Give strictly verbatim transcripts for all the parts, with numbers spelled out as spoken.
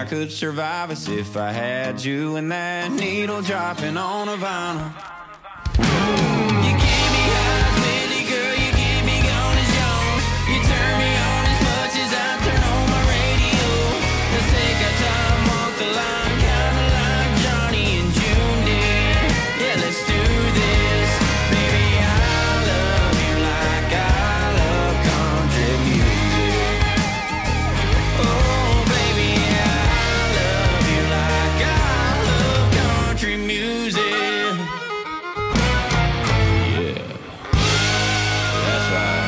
I could survive as if I had you and that needle dropping on a vinyl. You give me highs, Whitney, girl, you give me gone as Jones. You turn me on as much as I turn on my radio. Let's take our time, walk the line, kinda like Johnny and June did. Yeah, let's do this. Baby, I love you like I love country music. Oh, baby, I love you like I love country music. Yeah, that's right.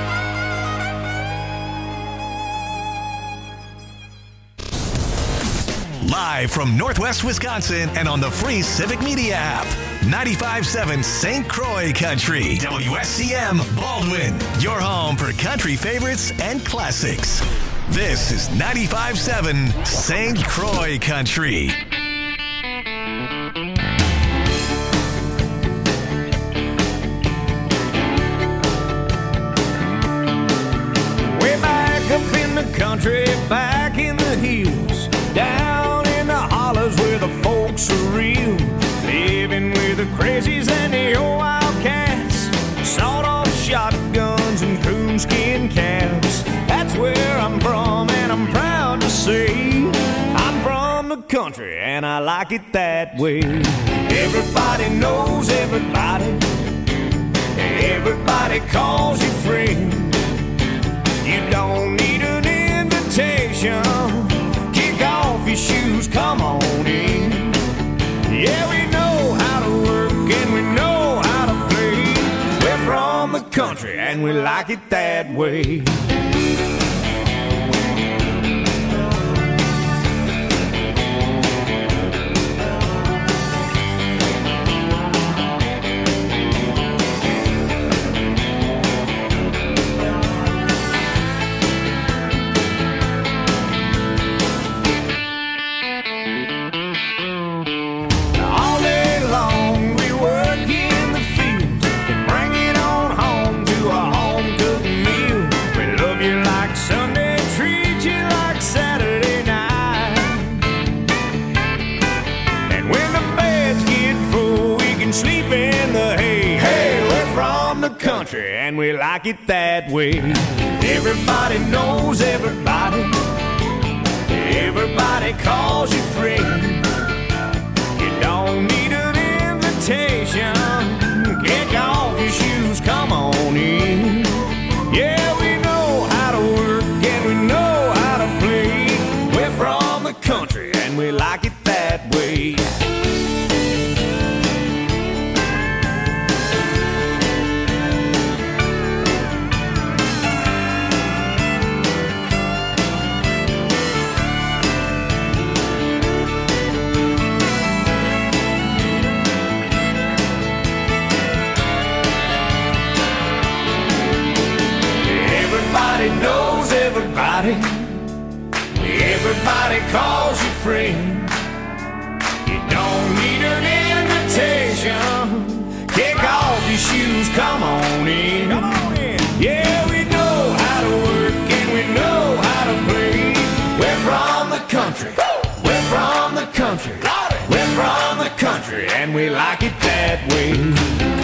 Live from Northwest Wisconsin and on the free Civic Media app. ninety-five point seven Saint Croix Country. W S C M Baldwin. Your home for country favorites and classics. This is ninety-five point seven Saint Croix Country. Way back up in the country, back in the hills, down in the hollers where the folks are real, living with the crazies and the old wildcats, sawed-off shotguns and coonskin caps. That's where I'm from, and I'm proud to say I'm from the country, and I like it that way. Everybody knows everybody, everybody calls you friend. You don't need an invitation. Kick off your shoes, come on in. Yeah, we know how to work and we know how to play. We're from the country and we like it that way. Country and we like it that way. Everybody knows everybody, everybody calls you friend. You don't need an invitation. Kick off your shoes, come on in. Yeah, we know how to work and we know how to play. We're from the country and we like it that way. Knows everybody, everybody calls you friend. You don't need an invitation. Kick off your shoes, come on in. Come on in. Yeah, we know how to work and we know how to play. We're from the country, we're from the country, we're from the country, and we like it that way.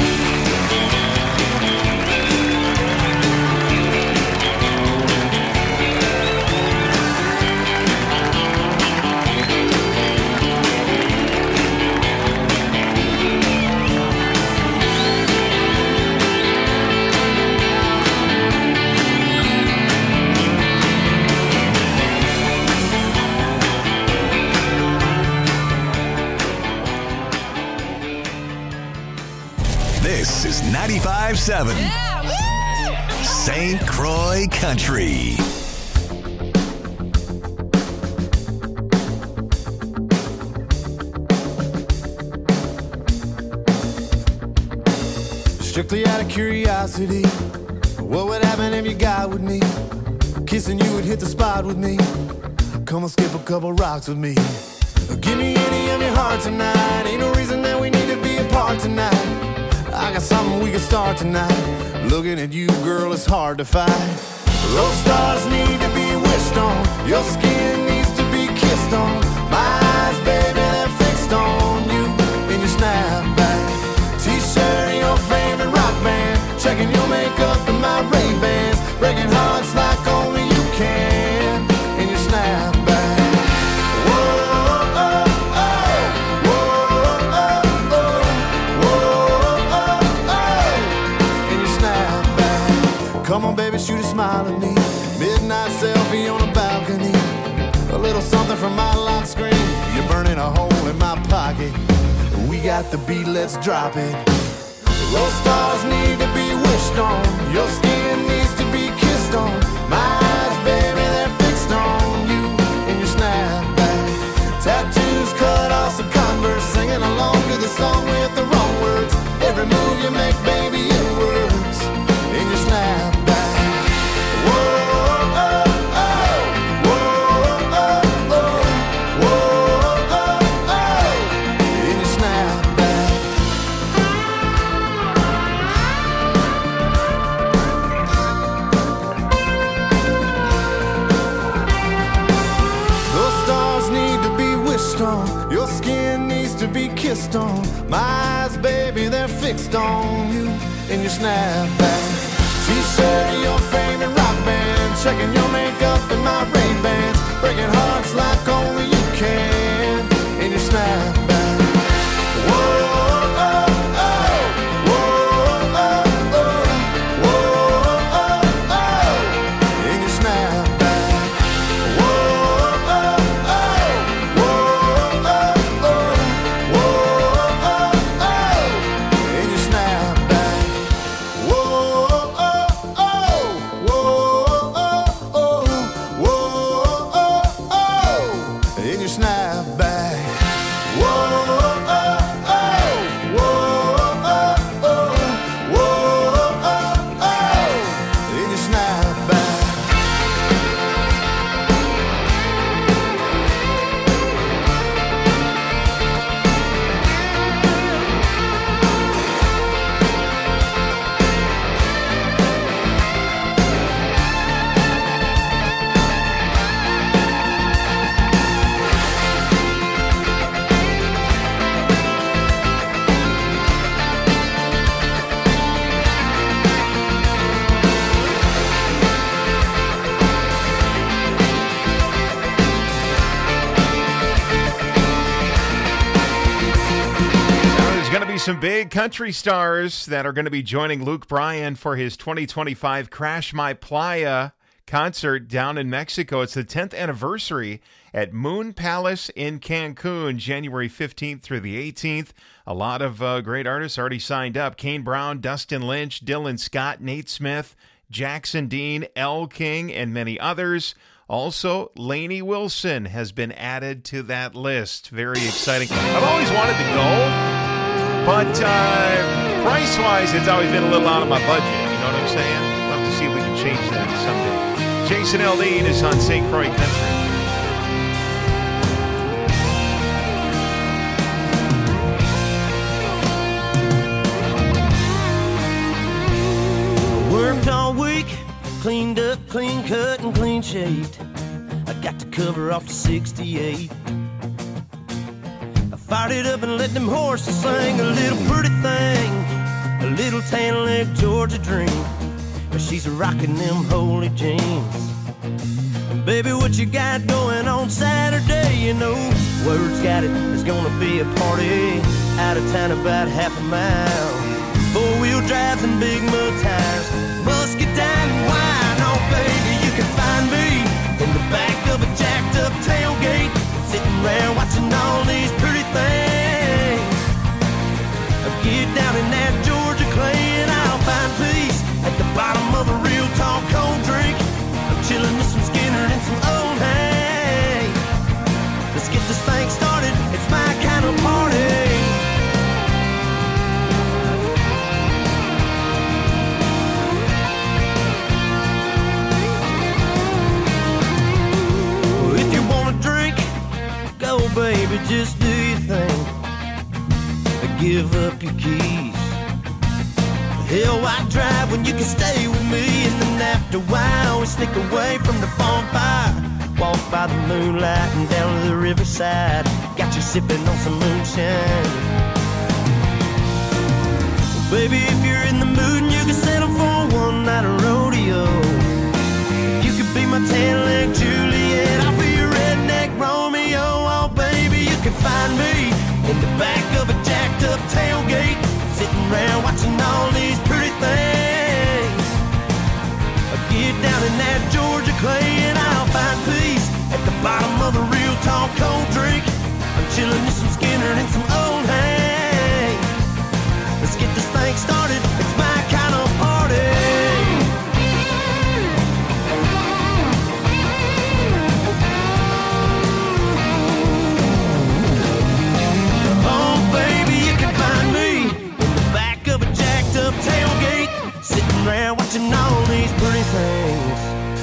This is ninety-five point seven yeah, Saint Croix Country. Strictly out of curiosity, what would happen if you got with me? Kissing you would hit the spot with me. Come and skip a couple rocks with me. Give me any of your heart tonight. Ain't no reason that we need to be apart tonight. I got something we can start tonight. Looking at you, girl, it's hard to fight. Those stars need to be wished on. Your skin needs to be kissed kissed on. My eyes, baby, they're fixed on you in your snapback T-shirt and your favorite rock band, checking your makeup and my Ray-Bans, breaking hearts like only you can in your snapback. Whoa, oh, oh, whoa, oh, oh, whoa, oh, oh, in your snapback. Come on, baby, shoot a smile at me. Midnight selfie on a balcony. A little something from my lock screen. You're burning a hole in my pocket. We got the beat, let's drop it. Those stars need to be wished on. Your skin needs to be kissed on. My eyes, baby, they're fixed on you in your snapback. Tattoos cut off some Converse, singing along to the song with the wrong words. Every move you make, baby, it works in your snapback. Whoa. Your skin needs to be kissed on. My eyes, baby, they're fixed on you in your snapback T-shirt and your favorite rock band, checking your makeup and my Ray-Bans, breaking hearts like only you can in your snapback. Whoa, oh, oh, whoa, oh, oh, whoa, oh, oh, in your snapback. Whoa, oh, oh, whoa, oh, oh, whoa, oh, oh, in your snapback. Whoa, oh, oh, whoa, oh, oh, whoa, oh, oh, in your snapback. Whoa, oh, oh, whoa, oh, oh, whoa, oh, oh, in your snapback. Some big country stars that are going to be joining Luke Bryan for his twenty twenty-five Crash My Playa concert down in Mexico. It's the tenth anniversary at Moon Palace in Cancun, January fifteenth through the eighteenth. A lot of uh, great artists already signed up. Kane Brown, Dustin Lynch, Dylan Scott, Nate Smith, Jackson Dean, Elle King, and many others. Also, Lainey Wilson has been added to that list. Very exciting. I've always wanted to go. But uh, price-wise, it's always been a little out of my budget. You know what I'm saying? We'll have to see if we can change that someday. Jason Aldean is on Saint Croix Country. Worked all week, cleaned up, clean cut, and clean shaved. I got the cover off the sixty-eight. Fired it up and let them horses sing a little pretty thing, a little tan leg Georgia dream. But she's rocking them holy jeans. And baby, what you got going on Saturday? You know, word's got it, there's gonna be a party out of town about half a mile. Four-wheel drives and big mud tires, musket down and wine. Oh baby, you can find me in the back of a jacked up tailgate, sitting around watching all these pretty things. Get down in that Georgia clay and I'll find peace at the bottom of a real tall cold drink. I'm chilling with some Skinner and some old hay. Let's get this thing started, it's my kind of party. If you wanna drink, go baby, just do your thing. Give up your keys. Hell, why drive when you can stay with me? And then after a while, we sneak away from the bonfire walk by the moonlight and down to the riverside. Got you sipping on some moonshine. Baby, if you're in the mood and you can settle for one night of rodeo, you could be my tan-leg Juliet, I'll be your redneck Romeo. Oh, baby, you can find me in the back of a jacked-up tailgate, sitting around watching all these pretty things. I'll get down in that Georgia clay and I'll find peace at the bottom of a real tall cold drink. I'm chilling with some Skinner and some old hay. Let's get this thing started, it's my kind of party. Oh baby, you can find me in the back of a jacked up tailgate, sitting around watching all these pretty things.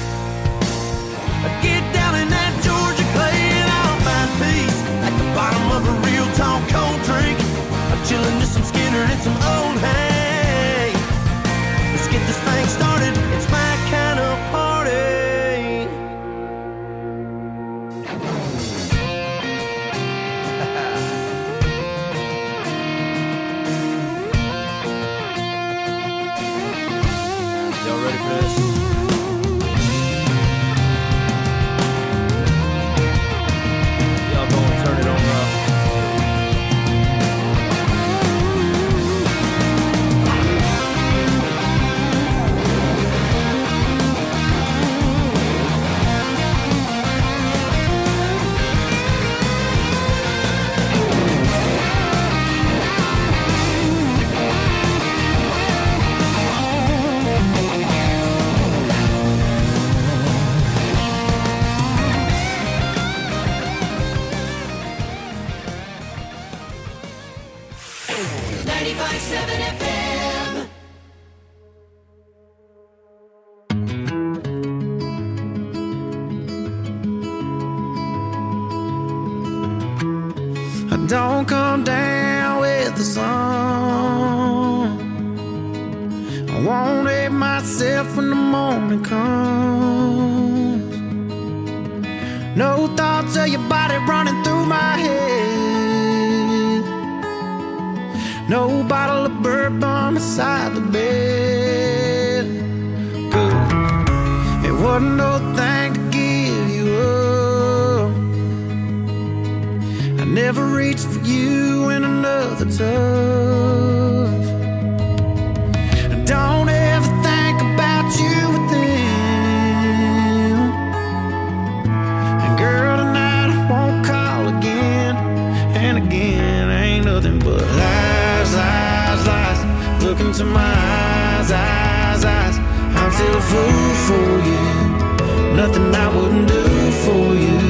I get down in that Georgia clay and I'll find peace at the bottom of a real tall cold drink. I'm chilling with some Skinner and some old hay. Let's get this thing started, it's my kind of party. Y'all ready for this? Y'all gonna turn it on up. ninety-five seven F M. I don't come down with the sun. I won't hate myself when the morning comes. No thoughts of your body running through my head. No bottle of bourbon beside the bed. Good. It wasn't no thing to give you up. I never reached for you in another touch. I don't ever think about you with them. And girl, tonight I won't call again. And again, ain't nothing but lies, lies, lies. Look into my eyes, eyes, eyes. I'm still a fool for you. Nothing I wouldn't do for you.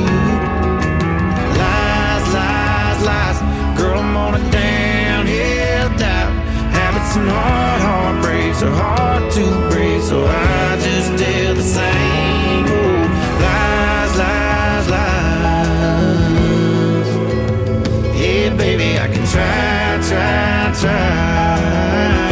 Lies, lies, lies. Girl, I'm on a downhill dive. Habits and hard heartbreaks are hard to break, so I just tell the same old lies, lies, lies. Yeah, baby, I can try, try, try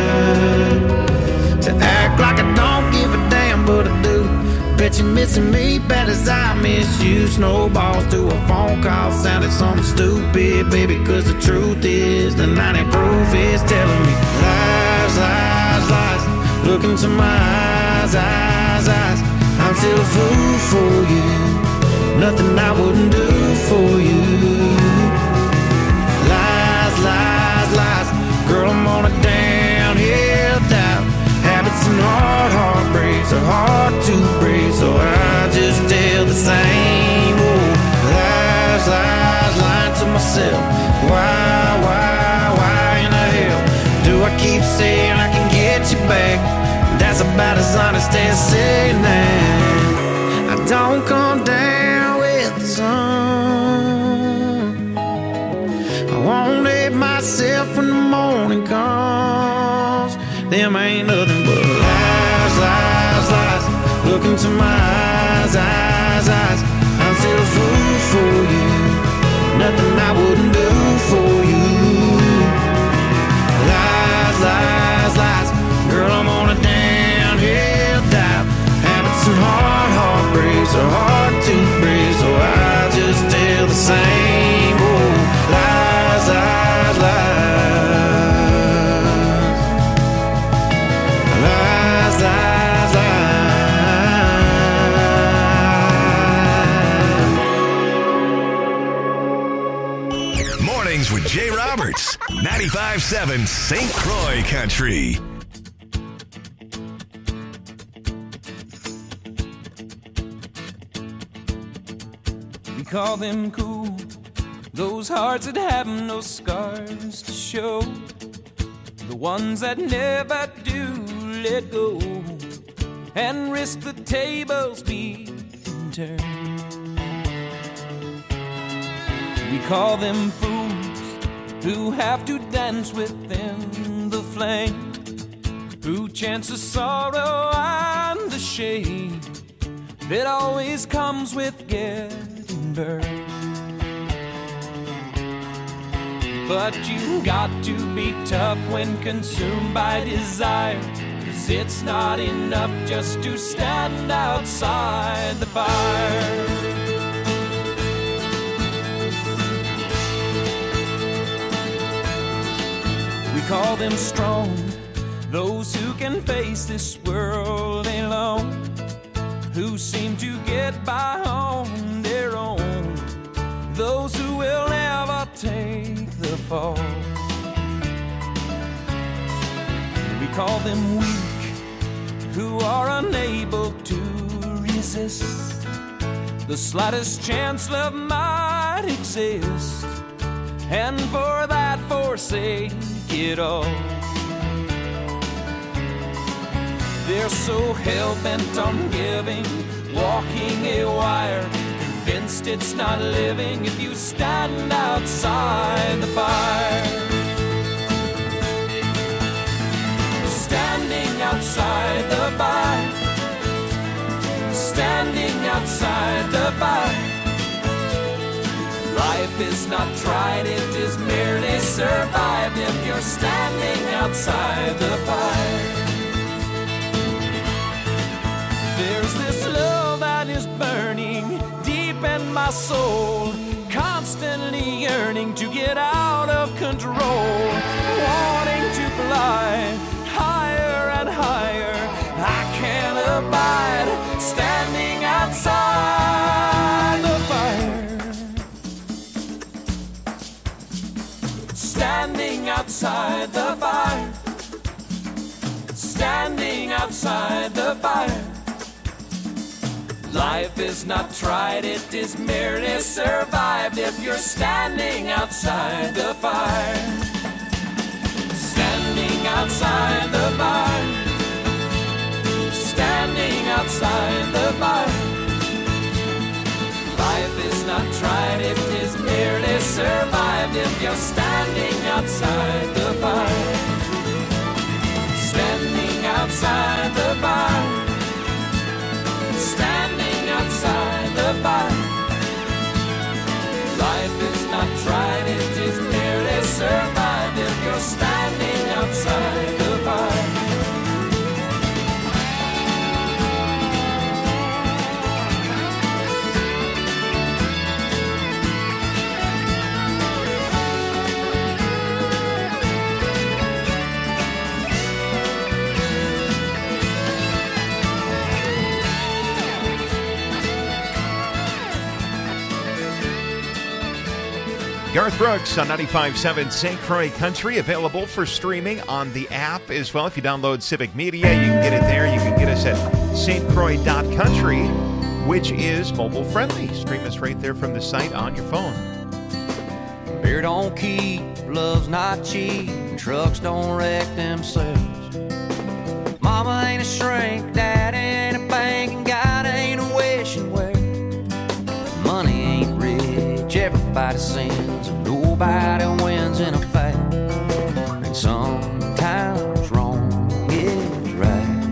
to act like I don't give a damn, but I do. Bet you're missing me bad as I miss you. Snowballs to a phone call sounded something stupid, baby, cause the truth is the ninety proof is telling me lies, lies, lies. Look into my eyes, eyes, eyes. I'm still a fool for you. Nothing I wouldn't do for you. Lies, lies, lies. Girl, I'm on a downhill dive. Habits and hard heartbreaks are hard to break, so I just tell the same old lies, lies, lying to myself. Why, why, why in the hell do I keep saying I can get you back? That's about as honest as saying that. I don't come down with the sun. I won't hate myself when the morning comes. Them ain't nothing but lies, lies, lies. Look into my eyes, eyes, eyes. I'm still a fool for you. Nothing I wouldn't do for you. Lies, lies, lies. Girl, I'm on a downhill dive. Habits and hard heartbreaks are hard ninety-five seven Saint Croix Country. We call them cool, those hearts that have no scars to show, the ones that never do let go and risk the tables being turned. We call them fools who have to dance within the flame, who chance the sorrow and the shame that always comes with getting burned. But you got to be tough when consumed by desire, 'cause it's not enough just to stand outside the fire. We call them strong, those who can face this world alone, who seem to get by on their own, those who will never take the fall. We call them weak, who are unable to resist the slightest chance love might exist, and for that forsake it all. They're so hell-bent on giving, walking a wire, convinced it's not living if you stand outside the fire. Standing outside the fire, standing outside the fire. Life is not tried, it is merely survived if you're standing outside the fire. There's this love that is burning deep in my soul, constantly yearning to get out of control, wanting to fly higher and higher. I can't abide standing outside the fire. Standing outside the fire. Standing outside the fire. Life is not tried, it is merely survived if you're standing outside the fire. Standing outside the fire. Standing outside the fire. Life is not tried, it is merely survived if you're standing outside the fire. Standing outside the fire. Standing outside the fire. Life is not tried, it is merely survived if you're standing outside the fire. Garth Brooks on ninety-five seven Saint Croix Country, available for streaming on the app as well. If you download Civic Media, you can get it there. You can get us at s t croix dot country, which is mobile friendly. Stream us right there from the site on your phone. Beer don't keep, love's not cheap, trucks don't wreck themselves. Mama ain't a shrink, dad ain't a bank, and God ain't a wishing well. Money ain't rich, everybody sins, and nobody wins in a fight. And sometimes wrong is right.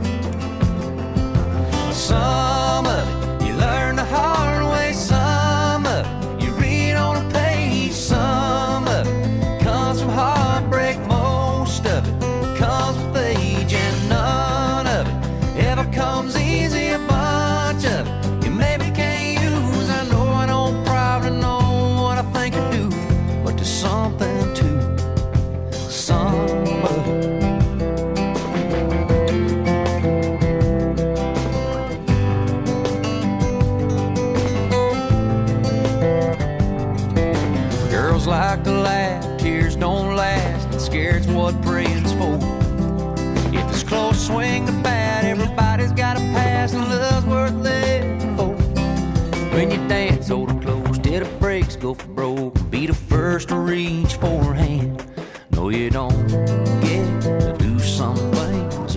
Some of it you learn the hard way, some of it you read on a page, some of it comes from heartbreak, most of it always go for broke. Be the first to reach for her hand. No, you don't get to do some things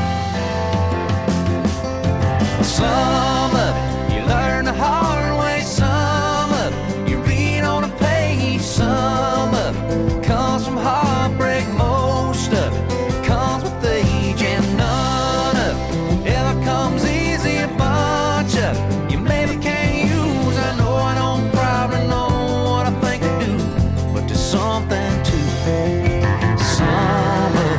again. Some of it you learn the hard way. Some of it you read on a page. Some of it comes from heartbreak. Most of it comes with age. And none of it ever comes easy. A bunch of it you maybe can't use. I know I don't probably know what I think I do, but there's something to some of it.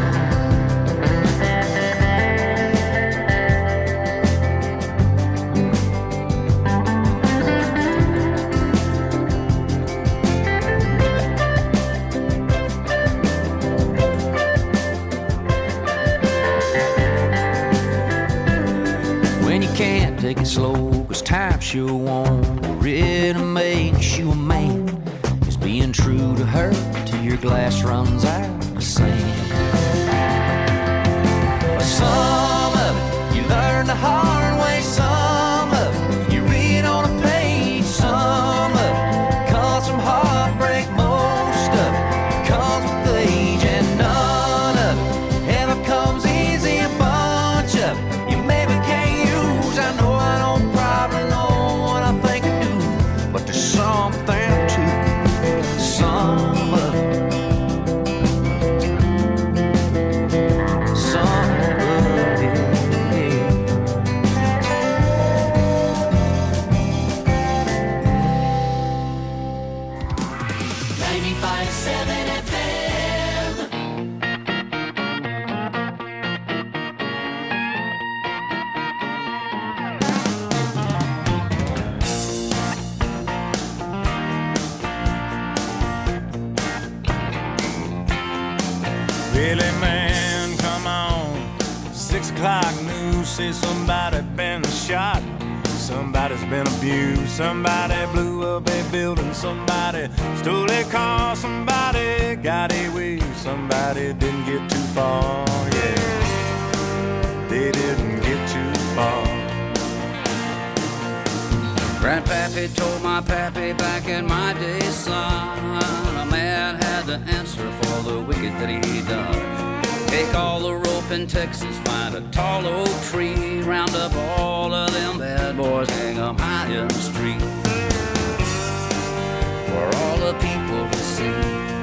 When you can't take it slow, cause time sure won't really makes you a man. Is being true to her till your glass runs out of sand. Some of it you learn the hard way. Some of it you read on a page. Some of it comes from heartbreak. Most of it comes with age. And none of it ever comes easy. A bunch of it you maybe can't use. I know I don't probably know what I think I do, but there's something to some of it. Some of it. ninety-five seven F M. Really, man, come on. Six o'clock news says somebody been shot. Somebody's been abused. Somebody blew up a building. Somebody stole a car. Somebody got away. Somebody didn't get too far. Yeah, they didn't get too far. Grandpappy told my pappy back in my day, son, a man had to answer for the wicked that he done. Take all the rope in Texas, find a tall oak tree, round up all of them bad boys, hang 'em high in the street for all the people to see.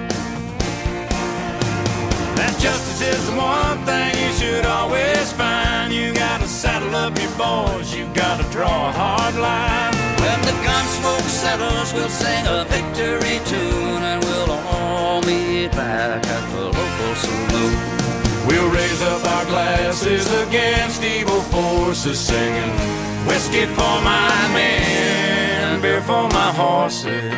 That justice is the one thing you should always find. You gotta saddle up your boys, you gotta draw a hard line. When the gun smoke settles, we'll sing a victory tune, and we'll all meet back at the local saloon. We'll raise up our glasses against evil forces, singing whiskey for my men, beer for my horses.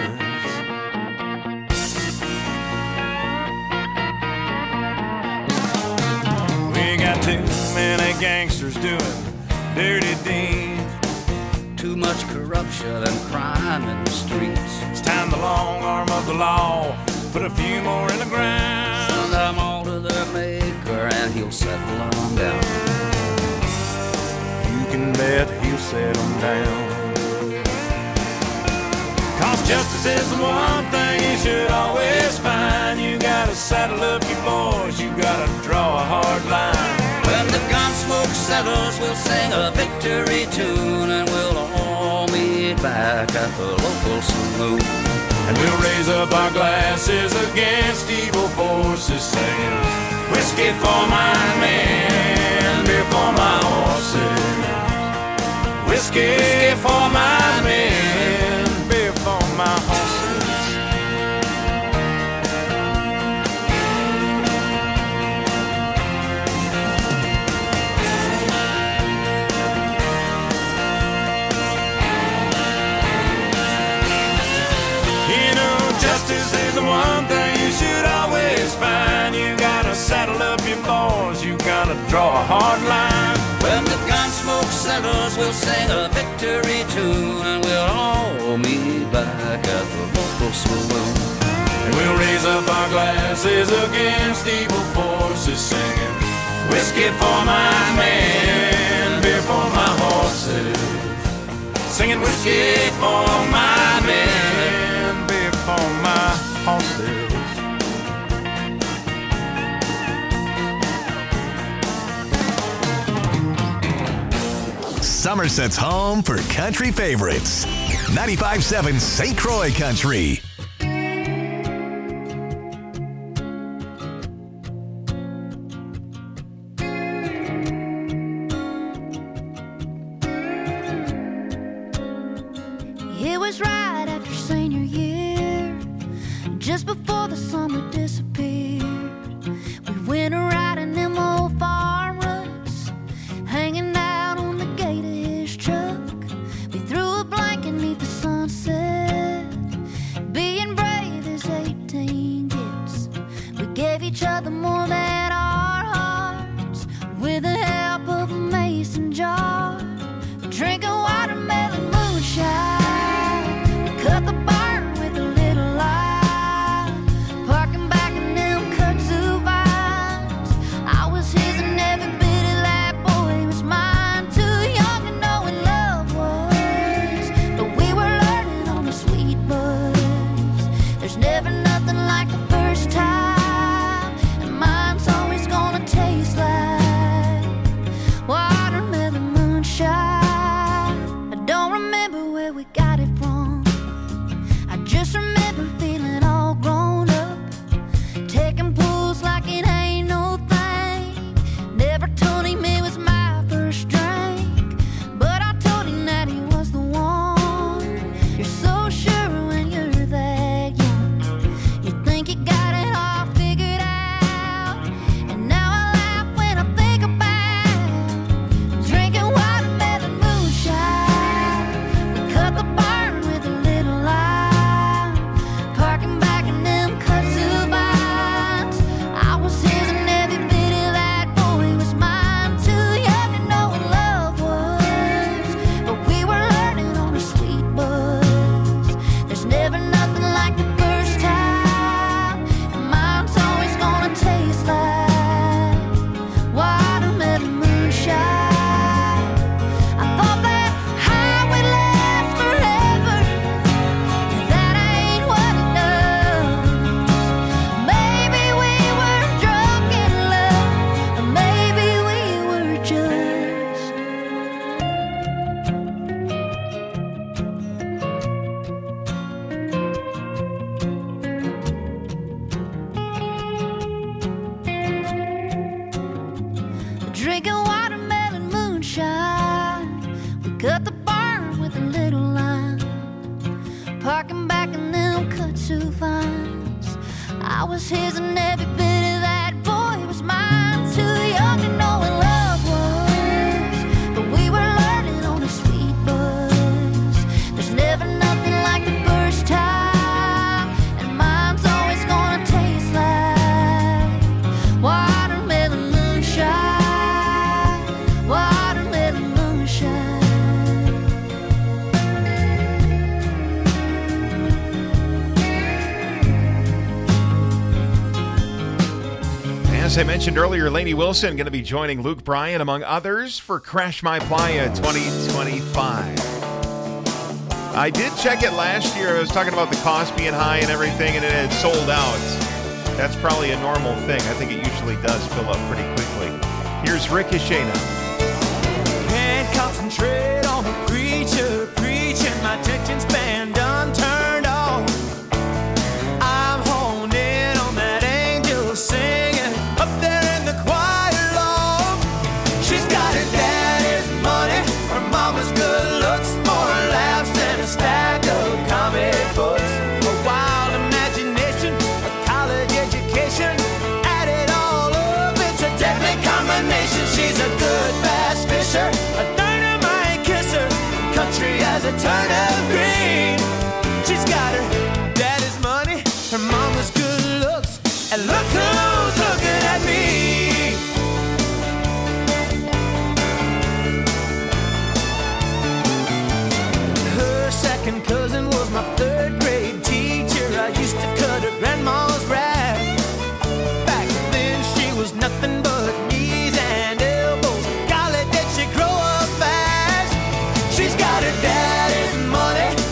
We got too many gangsters doing dirty deeds. Too much corruption and crime in the streets. It's time the long arm of the law put a few more in the ground. Send them all to their maker and he'll settle them down. You can bet he'll settle them down. Cause justice is the one thing you should always find. You gotta saddle up your boys, you gotta draw a hard line. When the gun smoke settles, we'll sing a victory tune, and we'll all meet back at the local saloon. And we'll raise up our glasses against evil forces, saying whiskey for my men, beer for my horses. Whiskey, whiskey for my men, beer for my horses. Justice is the one thing you should always find. You gotta saddle up your boys, you gotta draw a hard line. When the gun smoke settles, we'll sing a victory tune, and we'll all meet back at the local saloon. And we'll raise up our glasses against evil forces, singing whiskey for my men, beer for my horses. Singing whiskey for my men, beer Somerset's home for country favorites. ninety-five point seven Saint Croix Country. It was right after senior year, just before the summer disappeared. We went a riding them old farm ruts, hanging out on the gate of his truck. We threw a blanket neath the sunset, being brave as eighteen gets. We gave each other more than our hearts, with the help of a mason jar, drinking watermelon moonshine. Cut the barn with a little light, parking back in them kudzu vines. I was his and every bit of that boy was mine. Too young to know what love was, but we were learning on the sweet buzz. There's never nothing like the first time, and mine's always gonna taste like watermelon moonshine. I don't remember where we got it from, just remember feeling all grown up, taking pulls like it ain't no thing. Never told him it was my first drink, but I told him that he was the one. You're so sure when you're that young, you think you got it all figured out. And now I laugh when I think about drinking watermelon moonshine. We cut the barn with a little light, parking back in them kudzu vines. I was his and every bit of that boy was mine. Too young to know what love was, but we were learning on a sweet buzz. There's never nothing like the first time, and mine's always gonna taste like watermelon moonshine. I thought that high would last forever, that ain't what it does. Maybe we were drunk in love, or maybe we were just drinking watermelon moonshine. We cut the barn with a little line, parking back in them kudzu vines. I was his and every bit of that boy was mine. Too young to know what love was, but we were learning on a sweet buzz. There's never nothing like the first time, and mine's always gonna taste like watermelon moonshine. Watermelon moonshine. As I mentioned earlier, Lainey Wilson going to be joining Luke Bryan, among others, for Crash My Playa twenty twenty-five. I did check it last year. I was talking about the cost being high and everything, and it had sold out. That's probably a normal thing. I think it usually does fill up pretty quickly. Here's Ricochet now. Can't concentrate on the preacher preaching. My attention span done turned off. I'm honed in on that angel singing up there in the choir loft. She's got her daddy's money, her mama's good looks, more laughs than a stack of comic books. A wild imagination, a college education, add it all up, it's a deadly combination. She's a good bass fisher, a dynamite kisser, country as a turnip green. She's got her daddy's money, her mama's good looks, and look who's looking at me. Her second cousin was my third grade teacher. I used to cut her grandma's grass. Back then she was nothing but knees and elbows. Golly, did she grow up fast? She's got her daddy's money,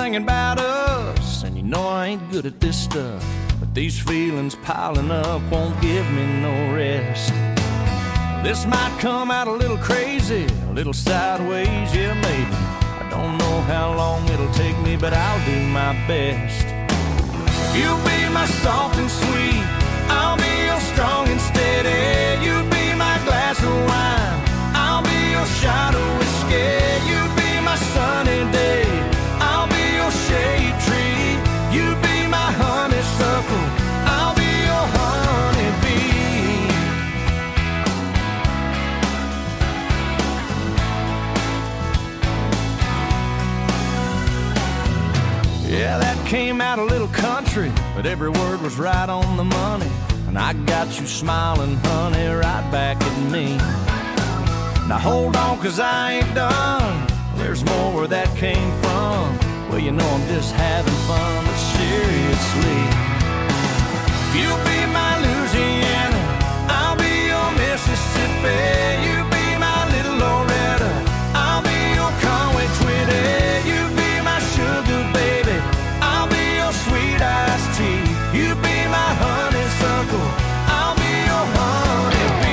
singing about us, and you know I ain't good at this stuff, but these feelings piling up won't give me no rest. This might come out a little crazy, a little sideways, yeah maybe. I don't know how long it'll take me, but I'll do my best. You'll be my soft and sweet, I'll be your strong and steady. You'll be my glass of wine, I'll be your shot of whiskey. You'll be my sunny day, I'll be your shade tree. You'll be my honeysuckle, I'll be your honeybee. Yeah, that came out a little country, but every word was right on the money. And I got you smiling, honey, right back at me. Now hold on, cause I ain't done. There's more where that came from. Well, you know I'm just having fun, but seriously. You'll be my Louisiana, I'll be your Mississippi. You'll be my little Loretta, I'll be your Conway Twitty. You'll be my sugar baby, I'll be your sweet iced tea. You'll be my honeysuckle, I'll be your honeybee.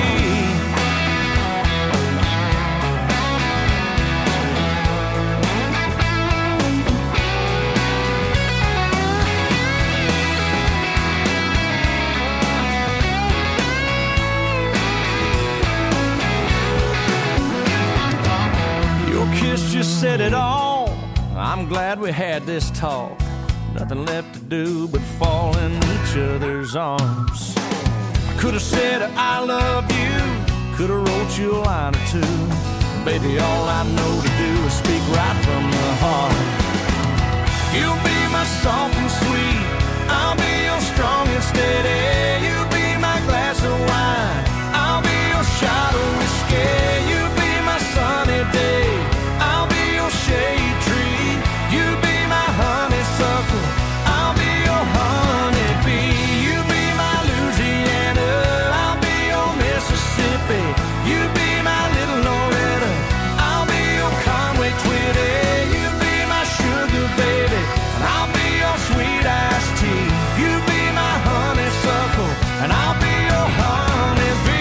Your kiss just said it all. I'm glad we had this talk. Nothing left to do but fall in each other's arms. I could have said I love you, could have wrote you a line or two. Baby, all I know to do is speak right from the heart. You'll be my soft and sweet, I'll be your strong and steady. You'll be my glass of wine, I'll be your shot of whiskey. You'll be my sunny day, I'll be your shade tree. You'll be my honeysuckle, I'll be your honeybee. You'll be my Louisiana, I'll be your Mississippi. You'll be my little Loretta, I'll be your Conway Twitty. You'll be my sugar baby, and I'll be your sweet iced tea. You'll be my honeysuckle, and I'll be your honeybee.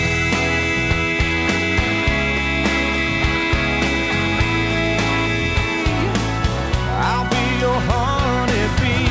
I'll be your honeybee.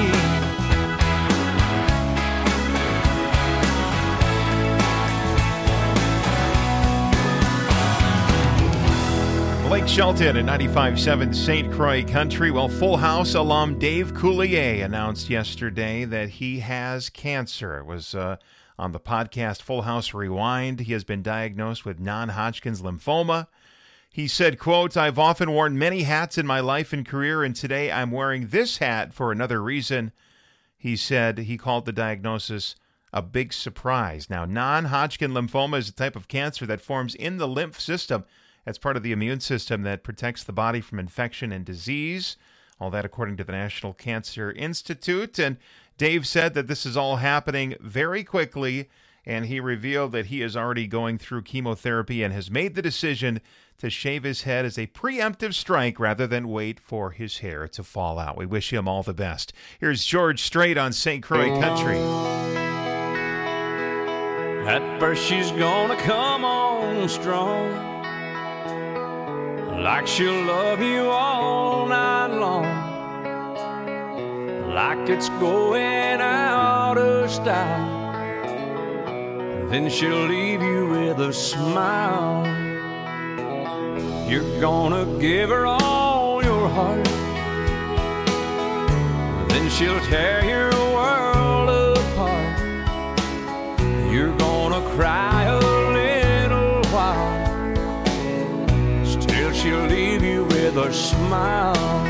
Blake Shelton at ninety-five point seven Saint Croix Country. Well, Full House alum Dave Coulier announced yesterday that he has cancer. It was uh, on the podcast Full House Rewind. He has been diagnosed with non-Hodgkin's lymphoma. He said, quote, "I've often worn many hats in my life and career, and today I'm wearing this hat for another reason." He said he called the diagnosis a big surprise. Now, non-Hodgkin lymphoma is a type of cancer that forms in the lymph system. That's part of the immune system that protects the body from infection and disease. All that according to the National Cancer Institute. And Dave said that this is all happening very quickly, and he revealed that he is already going through chemotherapy and has made the decision to shave his head as a preemptive strike rather than wait for his hair to fall out. We wish him all the best. Here's George Strait on Saint Croix Country. At first she's gonna come on strong, like she'll love you all night long, like it's going out of style. Then she'll leave you with a smile. You're gonna give her all your heart, then she'll tear your world apart. You're gonna cry a little while, still she'll leave you with a smile.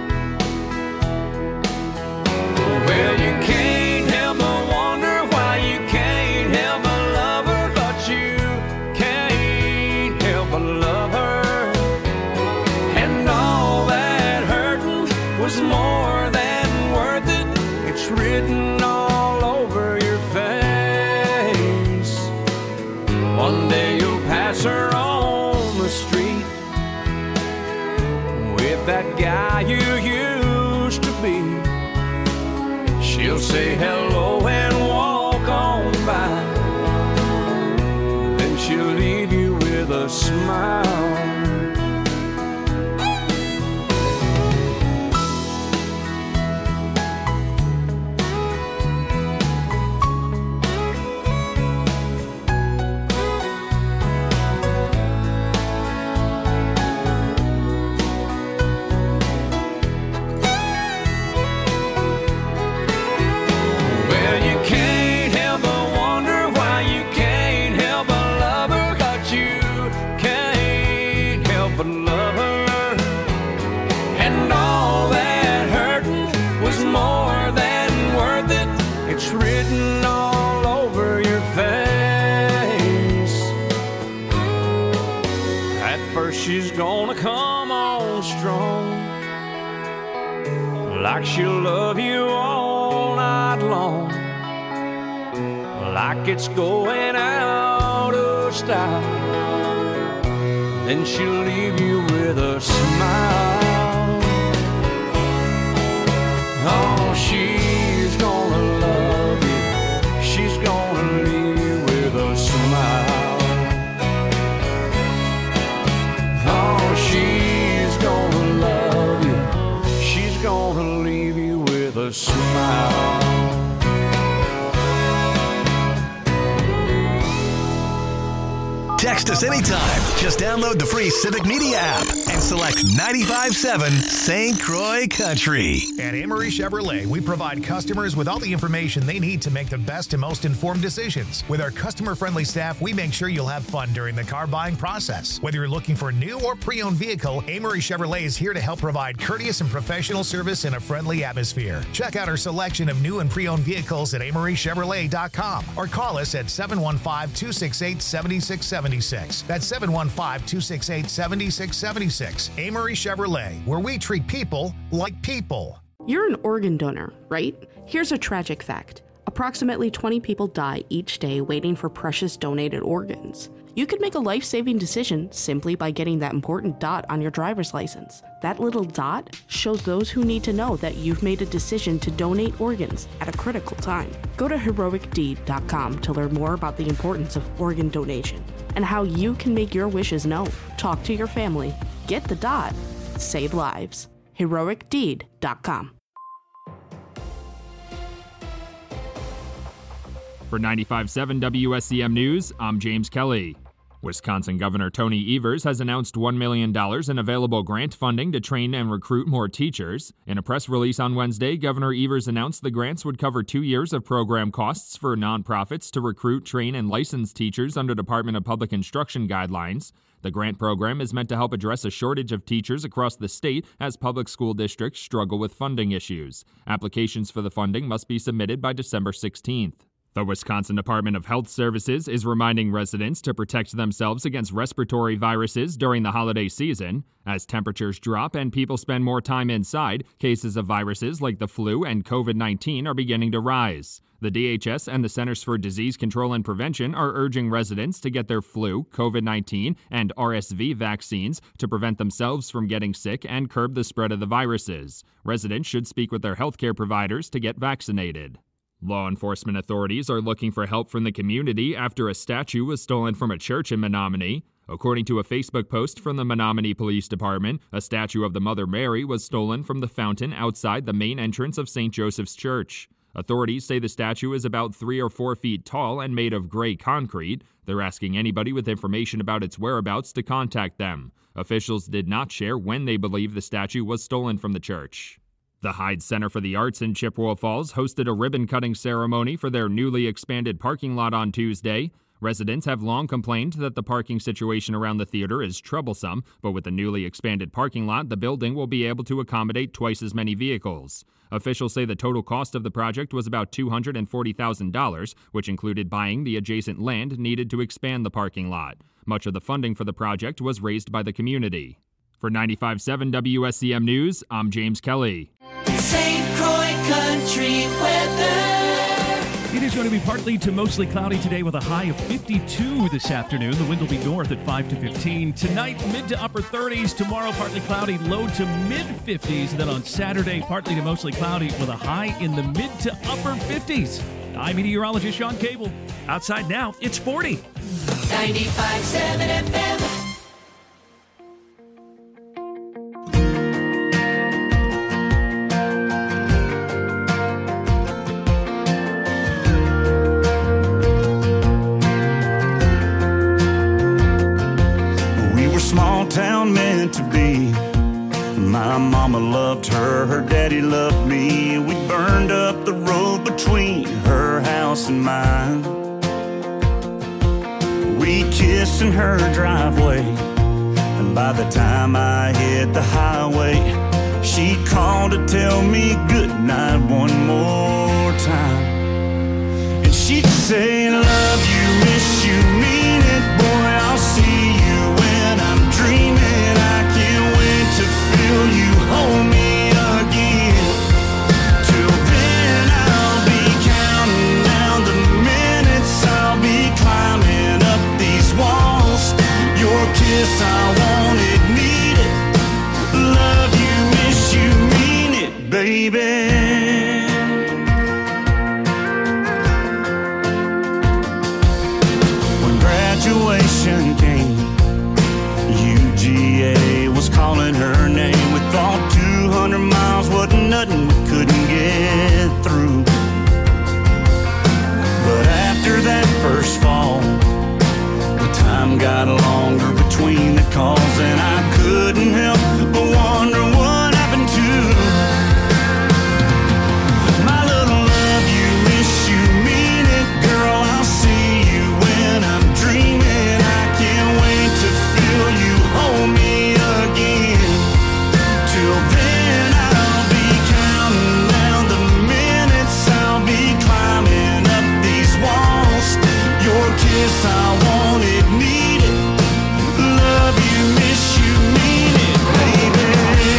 Well, you can't help but wonder why you can't help but love her, but you can't help but love her. And all that hurting was more than worth it. It's written all over your face. One day you'll pass her on the street with that guy you used She'll say hello and walk on by. Then she'll leave you with a smile. She's gonna come on strong, like she'll love you all night long, like it's going out of style. Then she'll leave you with a smile. Oh, she's gonna love you, she's gonna leave you with a smile. Oh, she's gonna love you, she's gonna leave you with a smile. Text us anytime. Just download the free Civic Media app and select ninety-five point seven Saint Croix Country. At Amory Chevrolet, we provide customers with all the information they need to make the best and most informed decisions. With our customer-friendly staff, we make sure you'll have fun during the car buying process. Whether you're looking for a new or pre-owned vehicle, Amory Chevrolet is here to help provide courteous and professional service in a friendly atmosphere. Check out our selection of new and pre-owned vehicles at amory chevrolet dot com or call us at seven one five, two six eight, seven six seven six. That's seven one five, two six eight, seven six seven six. Amory Chevrolet, where we treat people like people. You're an organ donor, right? Here's a tragic fact. Approximately twenty people die each day waiting for precious donated organs. You could make a life-saving decision simply by getting that important dot on your driver's license. That little dot shows those who need to know that you've made a decision to donate organs at a critical time. Go to heroic deed dot com to learn more about the importance of organ donation and how you can make your wishes known. Talk to your family. Get the dot. Save lives. heroic deed dot com. For ninety-five point seven W S C M News, I'm James Kelly. Wisconsin Governor Tony Evers has announced one million dollars in available grant funding to train and recruit more teachers. In a press release on Wednesday, Governor Evers announced the grants would cover two years of program costs for nonprofits to recruit, train, and license teachers under Department of Public Instruction guidelines. The grant program is meant to help address a shortage of teachers across the state as public school districts struggle with funding issues. Applications for the funding must be submitted by December sixteenth. The Wisconsin Department of Health Services is reminding residents to protect themselves against respiratory viruses during the holiday season. As temperatures drop and people spend more time inside, cases of viruses like the flu and covid nineteen are beginning to rise. The D H S and the Centers for Disease Control and Prevention are urging residents to get their flu, covid nineteen, and R S V vaccines to prevent themselves from getting sick and curb the spread of the viruses. Residents should speak with their healthcare providers to get vaccinated. Law enforcement authorities are looking for help from the community after a statue was stolen from a church in Menominee. According to a Facebook post from the Menominee Police Department, a statue of the Mother Mary was stolen from the fountain outside the main entrance of Saint Joseph's Church. Authorities say the statue is about three or four feet tall and made of gray concrete. They're asking anybody with information about its whereabouts to contact them. Officials did not share when they believe the statue was stolen from the church. The Hyde Center for the Arts in Chippewa Falls hosted a ribbon-cutting ceremony for their newly expanded parking lot on Tuesday. Residents have long complained that the parking situation around the theater is troublesome, but with the newly expanded parking lot, the building will be able to accommodate twice as many vehicles. Officials say the total cost of the project was about two hundred forty thousand dollars, which included buying the adjacent land needed to expand the parking lot. Much of the funding for the project was raised by the community. For ninety-five point seven W S C M News, I'm James Kelly. Saint Croix Country weather. It is going to be partly to mostly cloudy today with a high of fifty-two this afternoon. The wind will be north at five to fifteen. Tonight, mid to upper thirties. Tomorrow, partly cloudy, low to mid fifties. And then on Saturday, partly to mostly cloudy with a high in the mid to upper fifties. I'm meteorologist Sean Cable. Outside now, it's forty. ninety-five point seven F M. Small town meant to be. My mama loved her, her daddy loved me. We burned up the road between her house and mine. We kissed in her driveway, and by the time I hit the highway, she called to tell me goodnight one more time. And she'd say, love you, miss you, mean it, boy, I'll see you when I'm dreaming. I can't wait to feel you hold me again. Till then I'll be counting down the minutes. I'll be climbing up these walls. Your kiss, I want it, need it. Love you, miss you, mean it, baby. Graduation came, U G A was calling her name. We thought two hundred miles wasn't nothing we couldn't get through. But after that first fall, the time got longer between the calls, and I couldn't help but wonder what happened to my little love you, miss you, mean it, girl, I'll see you when I'm dreaming. I can't wait to feel you hold me again. Till then I'll be counting down the minutes. I'll be climbing up these walls. Your kiss, I want it, need it. Love you, miss you, mean it, baby.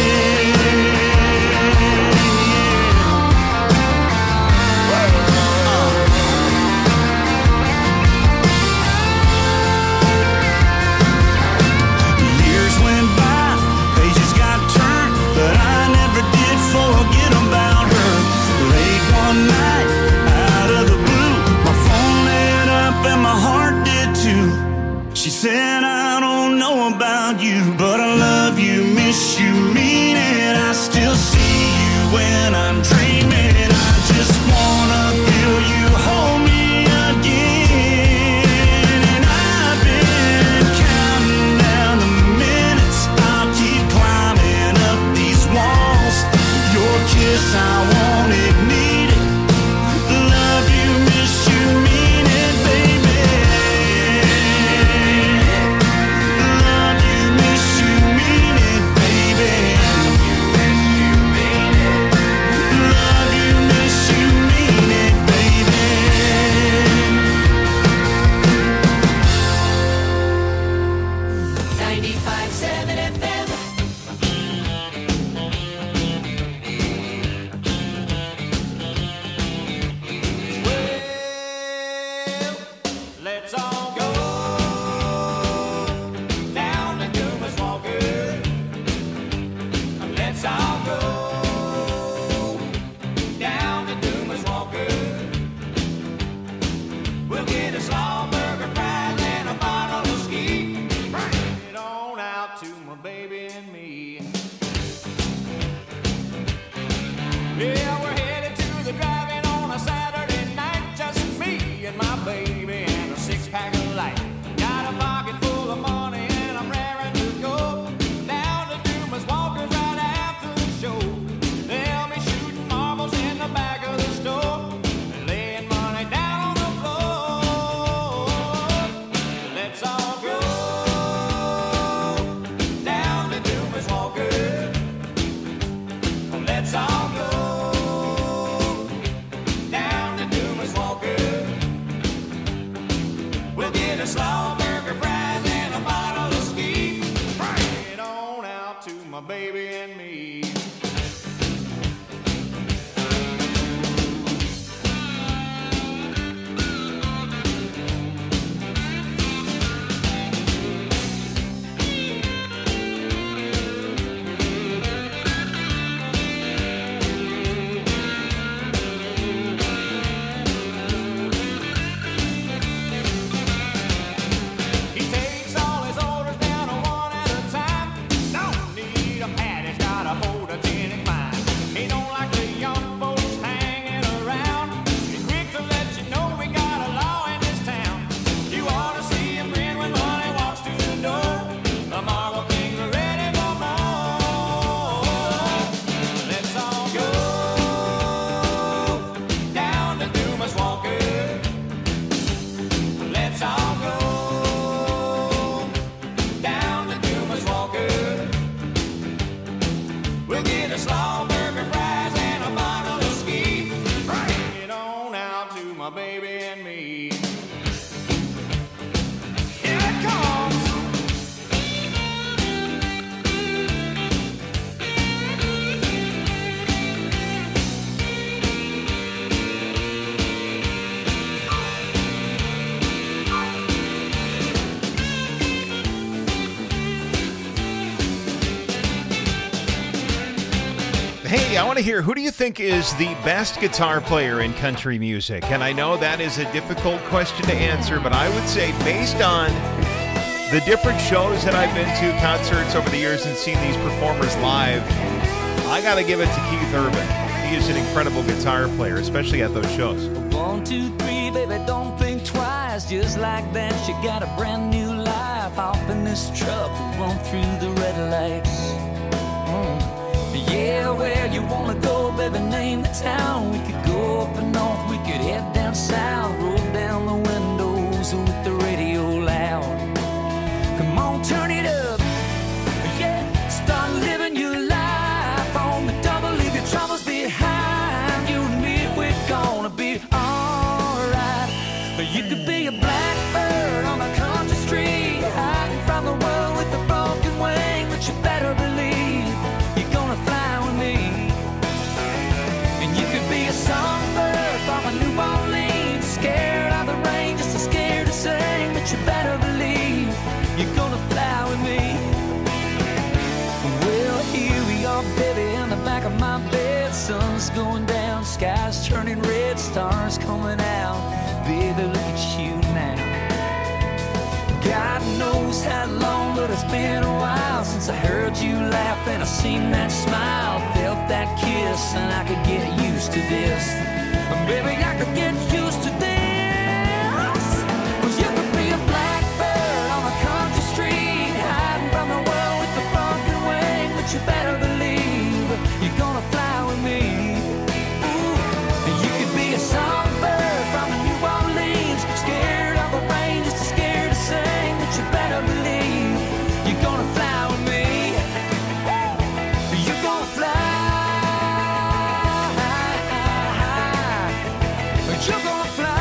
Forget about her. Late one night, out of the blue, my phone lit up and my heart did too. She said, I don't know about you, but I love you, miss you, mean it. I still see you when I'm dreaming. I just wanna feel you hold me again. And I've been counting down the minutes. I'll keep climbing up these walls. Your kiss, I want it, need it. Love you, miss you, mean it, baby. Love you, miss you, mean it, baby. Love you, miss you, mean it, baby. ninety-five point seven F M. Let's all go down to Dumas Walker. Let's all go down to Dumas Walker. We'll get a slaw burger, fries, and a bottle of ski. Bring it on out to my baby and me. Yeah, we're headed to the drive-in on a Saturday night. Just me and my baby and a six-pack of light. Got a pocket full of money and I'm raring to go down to Dumas Walker right after the show. They'll be shooting marbles in the back of the store and laying money down on the floor. Let's all go down to Dumas Walker. Let's all go down to Dumas Walker. We'll get a slaw burger, fries, and a bottle of ski. Bring it on out to my baby and me. Hey, I want to hear, who do you think is the best guitar player in country music? And I know that is a difficult question to answer, but I would say based on the different shows that I've been to, concerts over the years, and seen these performers live, I got to give it to Keith Urban. He is an incredible guitar player, especially at those shows. One, two, three, baby, don't think twice. Just like that, you got a brand new life. Hop in this truck, run through the red lights. Mm. Yeah, where you wanna go, baby, name the town. We could go up and north, we could head down south. Roll down the windows with the radio loud. Come on, turn it up. Yeah, start living your life on the double. Leave your troubles behind. You and me, we're gonna be alright. You could be a blackbird on a country street, hiding from the world with a broken wing. But you better believe you're gonna fly with me. And you could be a songbird from a New Orleans, scared of the rain, just as scared to sing. But you better believe you're gonna fly with me. Well, here we are, baby, in the back of my bed. Sun's going down, sky's turning red, stars coming out. Baby, look at you now. God knows how long, but it's been a while since I heard you laugh and I seen that smile, felt that kiss, and I could get used to this. Baby, I could get used to this. 'Cause you could be a blackbird on a country street, hiding from the world with a broken wing. But you better believe you're gonna fly with me. Ooh, and you could be a songbird from a New Orleans, scared of the rain, just as scared to sing. But you better believe you're gonna fly with me. You're gonna fly. You're gonna fly.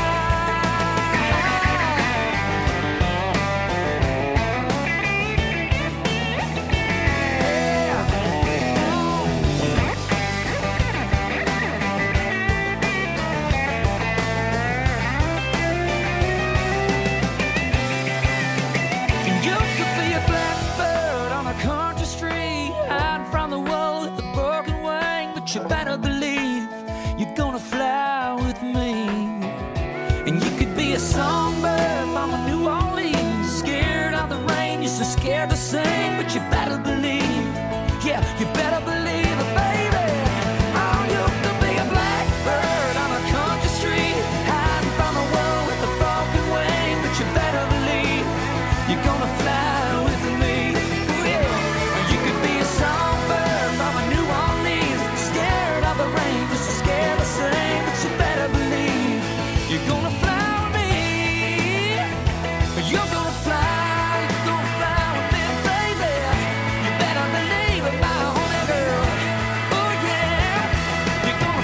You could be a blackbird on a country street, hiding from the world with a broken wing. But you better believe you're gonna fly with me. And you could be a songbird from a New Orleans, scared of the rain, you're so scared to sing. But you better believe, yeah, you better believe it, baby. Oh, you could be a blackbird on a country street, hiding from the world with a broken wing. But you better believe you're gonna fly with me. Ooh, yeah. You could be a songbird from a New Orleans, scared of the rain, just as scared to sing. But you better believe you're gonna fly with me. You're gonna fly, you're gonna fly with me, baby. You better believe it, my honey girl. Oh yeah, you're gonna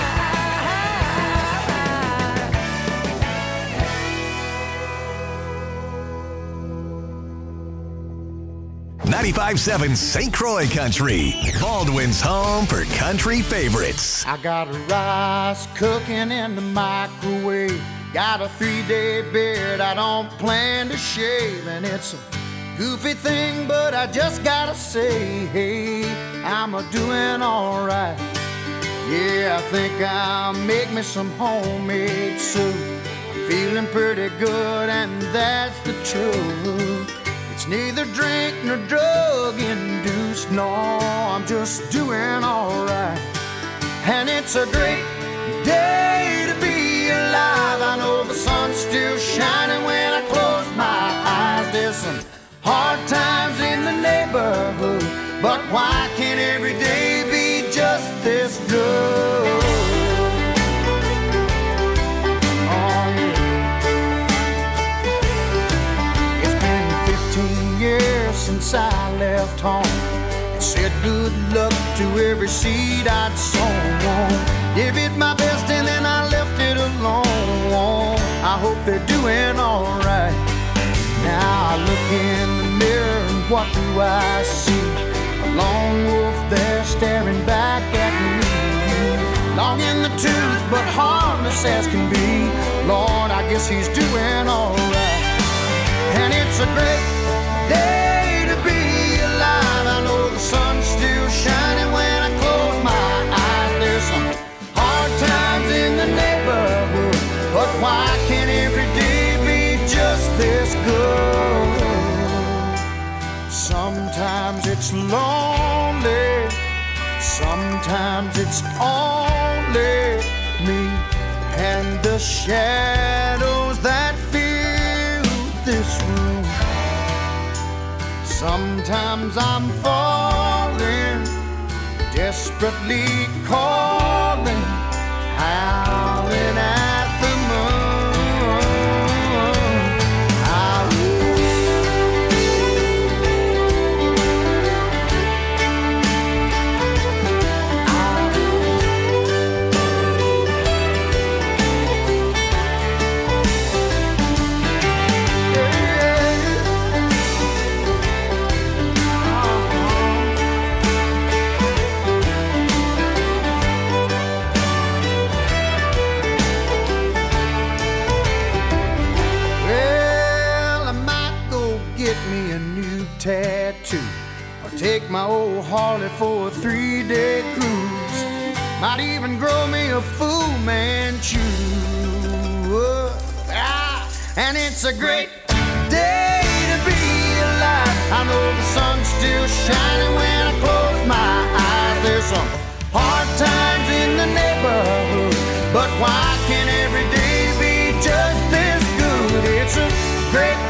ninety-five point seven Saint Croix Country, Baldwin's home for country favorites. I got rice cooking in the microwave. Got a three-day beard I don't plan to shave. And it's a goofy thing, but I just gotta say, hey, I'm a doing all right. Yeah, I think I'll make me some homemade soup. Feeling pretty good, and that's the truth. It's neither drink nor drug induced. No, I'm just doing all right. And it's a great day to be alive. I know the sun's still shining when I close my eyes. There's some hard times in the neighborhood, but why can't every day be just this good? Oh yeah. It's been fifteen years since I left home. Said good luck to every seed I'd sown. Gave it my best and then I left it alone. I hope they're doing alright. Now I look in the mirror and what do I see? A lone wolf there staring back at me. Long in the tooth but harmless as can be. Lord, I guess he's doing alright. And it's a great day to be alive. I know the sun's still shining when I close my eyes. can every day be just this good? Sometimes it's lonely, sometimes it's only me and the shadows that fill this room. Sometimes I'm falling, desperately calling, howling at the moon. Tattoo, or take my old Harley for a three-day cruise. Might even grow me a Fu Manchu. Ah, and it's a great day to be alive. I know the sun's still shining when I close my eyes. There's some hard times in the neighborhood, but why can't every day be just this good? It's a great